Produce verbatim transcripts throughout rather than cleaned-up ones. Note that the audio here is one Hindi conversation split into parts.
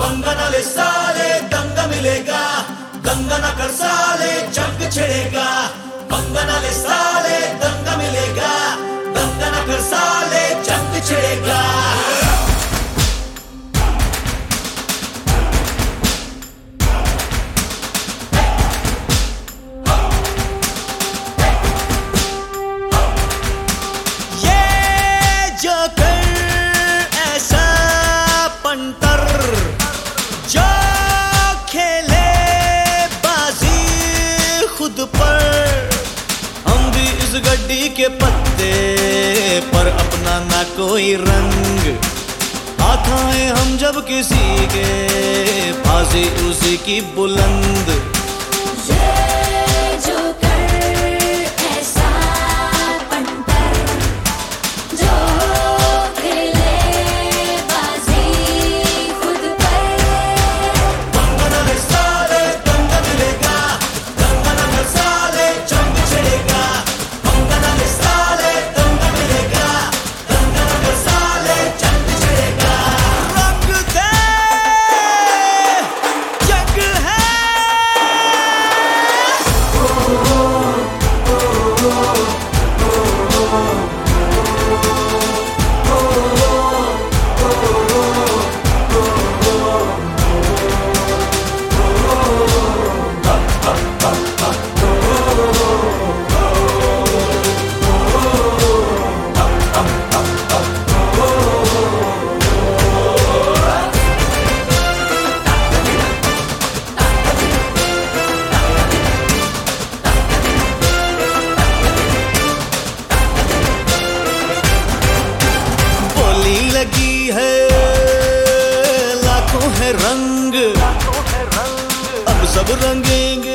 पंगा न ले साले दंगा मिलेगा, दंगा न कर साले जंग छिड़ेगा। पंगा न ले साले दंगा मिलेगा, दंगा न कर साले जंग छिड़ेगा। गड्डी के पत्ते पर अपना ना कोई रंग, हाथ आए हम जब किसी के फांसी उसी की बुलंद। लगी है लाखों है रंग, अब सब रंगेंगे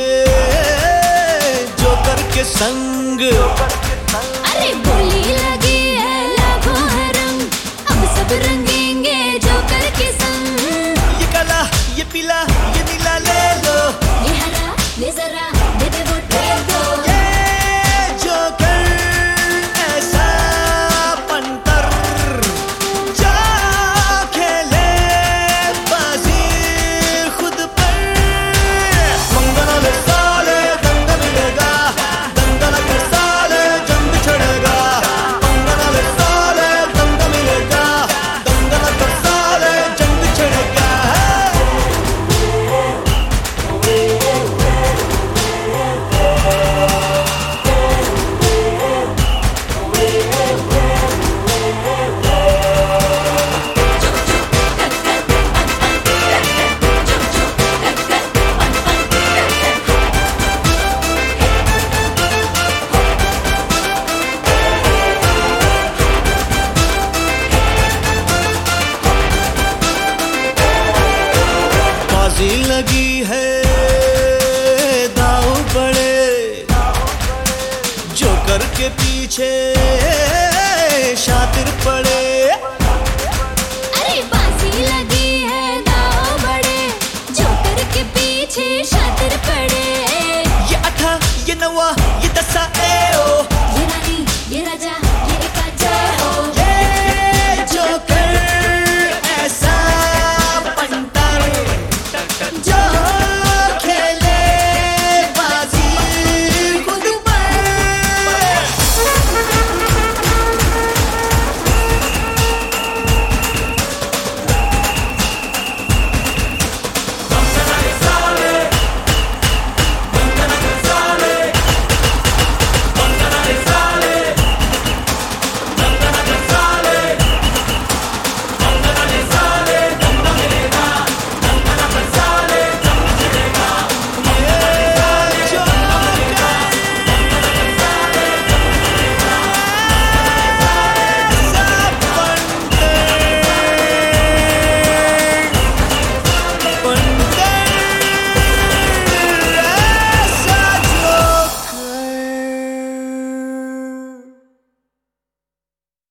जोकर के संग। अरे बोली लगी है लाखों है रंग, अब सब रंगेंगे जोकर के संग। ये काला ये पीला ये नीला ले लो, ये हरा ले जरा दे दे वो दे दो। लगी है दाव बड़े जोकर के पीछे शातिर पड़े। अरे बाजी लगी है दाव बड़े जोकर के पीछे शातिर पड़े। ये अठा ये नवा